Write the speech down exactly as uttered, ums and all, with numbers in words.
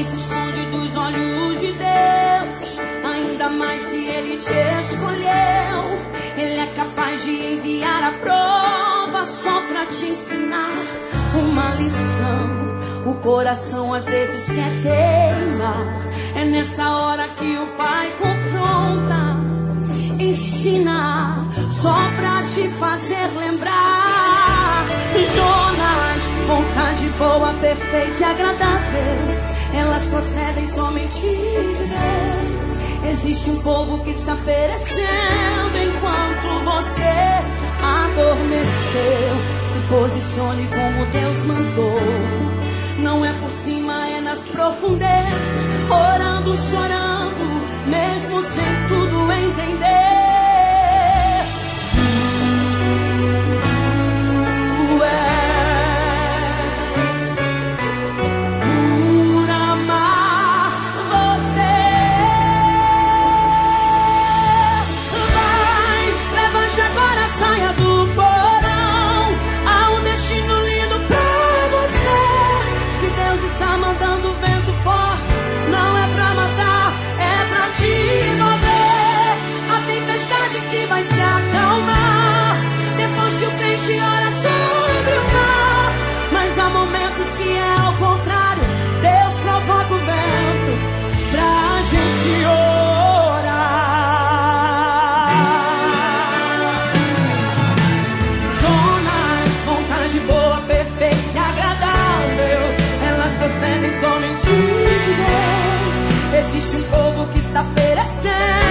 Ninguém se esconde dos olhos de Deus, ainda mais se Ele te escolheu. Ele é capaz de enviar a prova só pra te ensinar uma lição. O coração às vezes quer teimar, é nessa hora que o Pai confronta, ensina, só pra te fazer lembrar. Jonas, vontade boa, perfeita e agradável, elas procedem somente de Deus. Existe um povo que está perecendo enquanto você adormeceu. Se posicione como Deus mandou. Não é por cima, é nas profundezas, orando, chorando, mesmo sem tudo entender. Ora sobre o mar, mas há momentos que é ao contrário. Deus provoca o vento pra gente orar. Jonas, vontade boa, perfeita e agradável, elas procedem somente de Deus. Existe um povo que está perecendo